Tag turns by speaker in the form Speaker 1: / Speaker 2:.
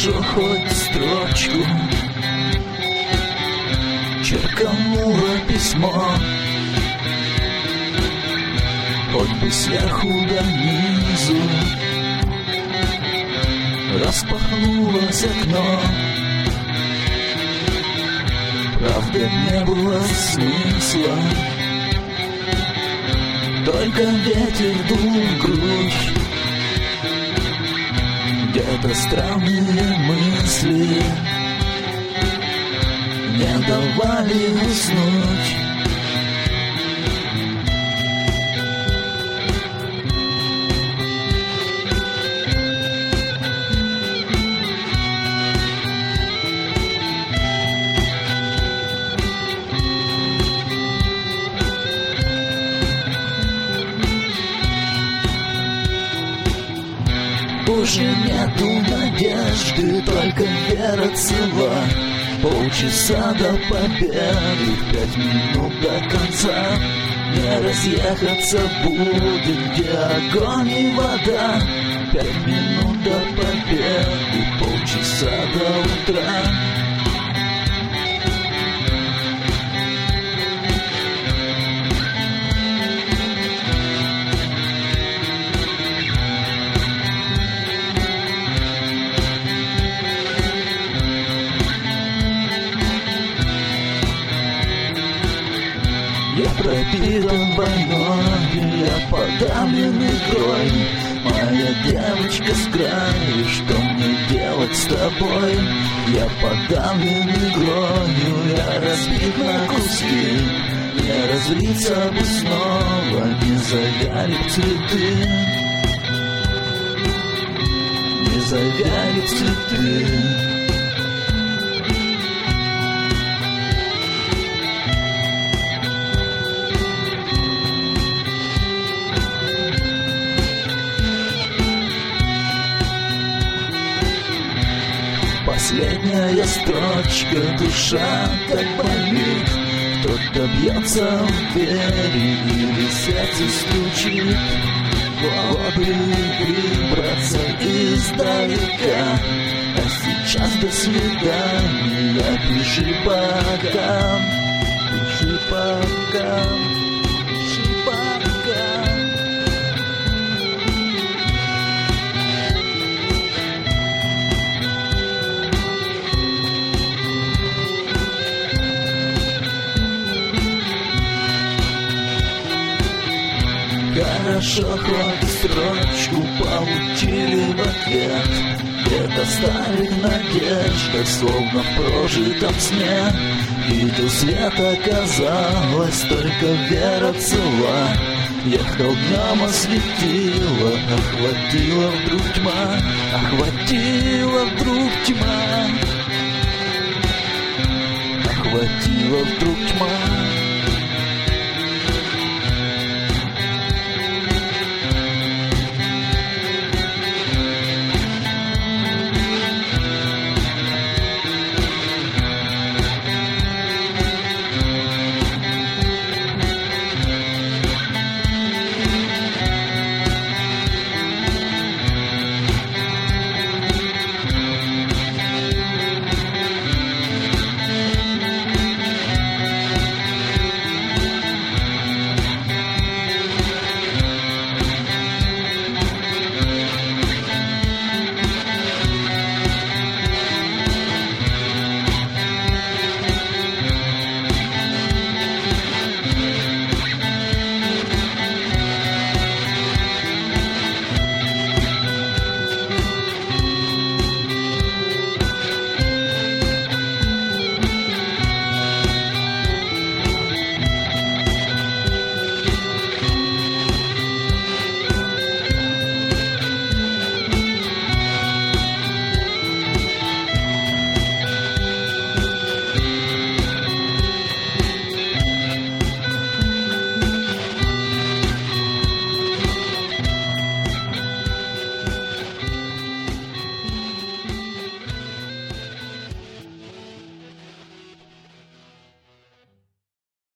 Speaker 1: Хорошо хоть строчку черканула письмо, хоть бы сверху донизу распахнулось окно. Правда, не было смысла, только ветер дул в грудь. Где-то странные мысли не давали уснуть. Уже нету надежды, только вера цела. Полчаса до победы, 5 минут до конца. Не разъехаться будет, где огонь и вода. 5 минут до победы, полчаса до утра. Я пропитан войной, я подавлен игрой. Моя девочка с краю, что мне делать с тобой? Я подавлен игрою, я разбит на куски. Не разлиться бы снова, не завяли цветы. Не завяли цветы. Последняя строчка, душа так болит. Кто-то бьется в двери или сердце стучит. Вот бы выбраться издалека, а сейчас до свидания. Пиши пока, пиши пока, пиши пока. Хорошо, хоть строчку получили в ответ. Где-то старых надежд, словно в прожитом сне. Видел свет, оказалось, только вера цела. Ехал днем, осветила, охватила вдруг тьма. Охватила вдруг тьма. Охватила вдруг тьма.